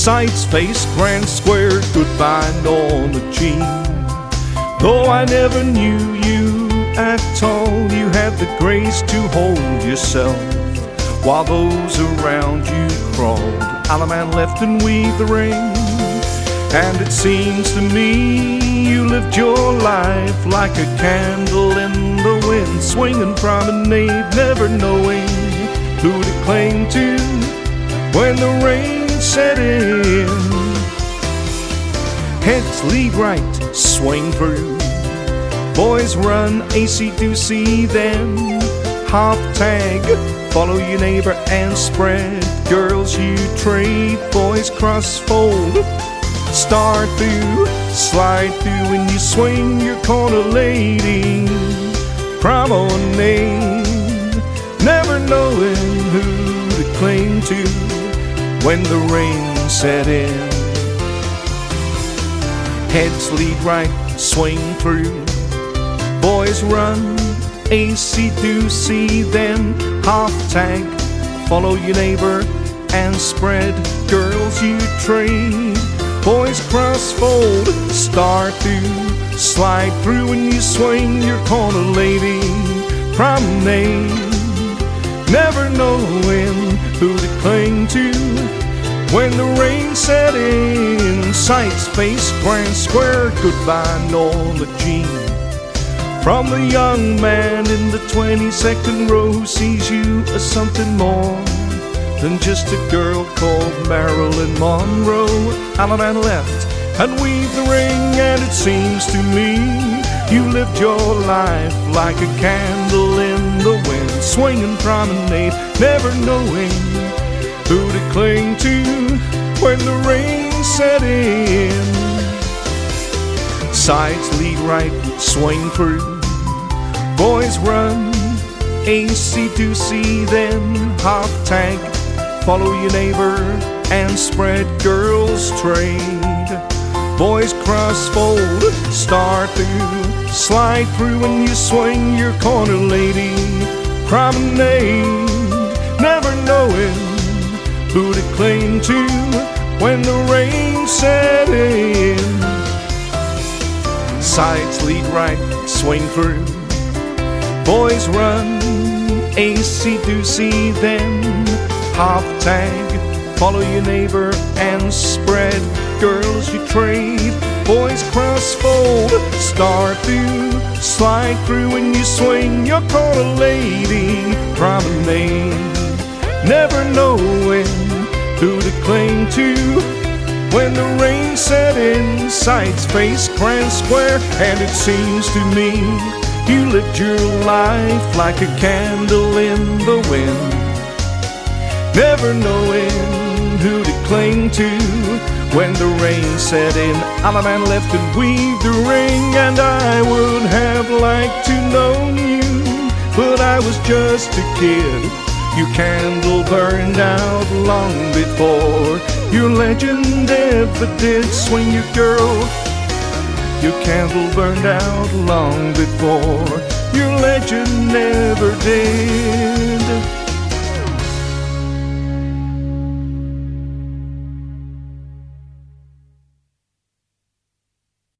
Sights, Face, Grand Square, goodbye Norma Jean. Though I never knew you at all, you had the grace to hold yourself while those around you crawled. Alaman left and weaved the ring, and it seems to me you lived your life like a candle in the wind, swinging promenade, never knowing who to cling to when the rain set in. Heads lead right, swing through. Boys run AC/DC, then hop tag. Follow your neighbor and spread. Girls you trade. Boys cross fold. Start through, slide through. When you swing your corner, lady, promenade, never knowing who to cling to when the rain set in. Heads lead right, swing through. Boys run AC/DC, then half tag. Follow your neighbor and spread. Girls you trade. Boys cross fold. Start through, slide through. When you swing your corner, lady, promenade, never knowing who to cling to when the rain set in. Sights, Face, Grand Square, goodbye Norma Jean. From the young man in the 22nd row who sees you as something more than just a girl called Marilyn Monroe. Alaman left and weaved the ring, and it seems to me you lived your life like a candle in the wind, swinging promenade, never knowing who to cling to when the rain set in. Sides lead right, swing through. Boys run AC/DC, then hop tag. Follow your neighbor and spread. Girls trade. Boys cross fold. Start through, slide through. When you swing your corner, lady, promenade, never knowing who to cling to when the rain set in. Sides lead right, swing through. Boys run AC/DC, then hop tag. Follow your neighbor and spread. Girls you trade. Boys cross fold. Start through, slide through. When you swing your corner, lady, promenade, never knowing who to cling to when the rain set in. Sights, Face, Grand Square, and it seems to me you lived your life like a candle in the wind, never knowing who to cling to when the rain set in. Alaman left and weaved the ring, and I would have liked to know you, but I was just a kid. Your candle burned out long before your legend ever did. Swing your girl. Your candle burned out long before your legend never did.